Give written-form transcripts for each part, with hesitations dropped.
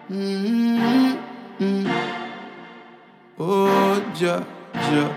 Mm-hmm. Oh, Jah, Jah.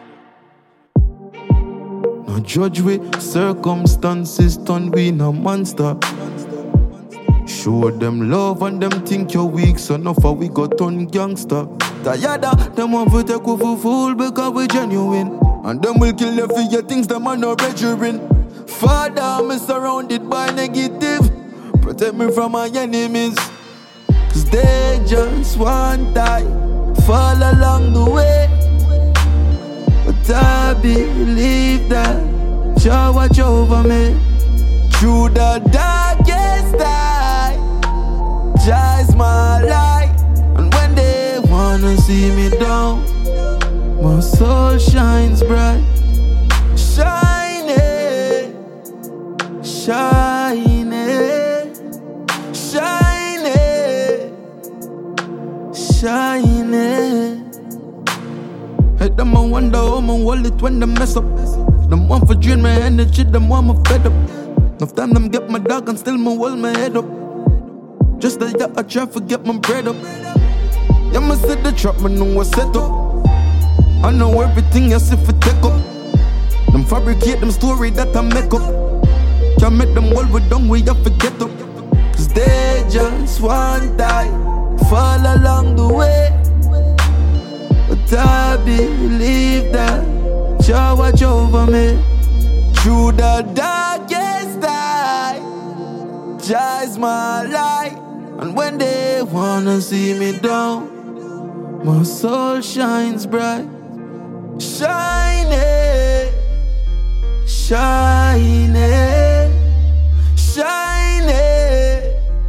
No judge with circumstances, turn we no monster. Show them love and them think you're weak, so enough for we got turn gangster. Tired them want to take you for fool because we genuine. And them will kill you for your things, them are no brethren. Father, I'm surrounded by negative. Protect me from my enemies, cause they just want die, fall along the way. But I believe that Jah watch over me through the darkest night. Jah is my light, and when they wanna see me down, my soul shines bright. Shining, shining, shining, shining. Hey, them I wonder how my wallet when they mess up. Them want for drain my energy, them want me fed up. Enough time them get my dog and still me hold my head up. Just like that I try to get my bread up. Yeah, me see the trap, me know what's set up. I know everything else if it take up. Them fabricate them story that I make up. Can't make them all with them, we have to get up. Cause they just want die, fall along the way. But I believe that Jah watch over me through the darkest night. Jah is my light, and when they wanna see me down, my soul shines bright. Shining, shining, shining,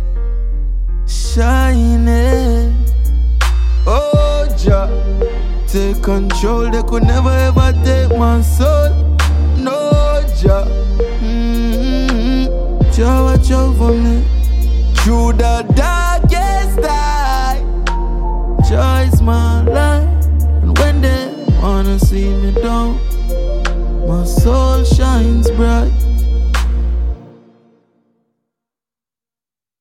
shining. Oh, Jah, take control, they could never ever take my soul. No, Jah, Jah watch over me through the darkest night. Jah is my light, and when they wanna see me down, my soul shines bright.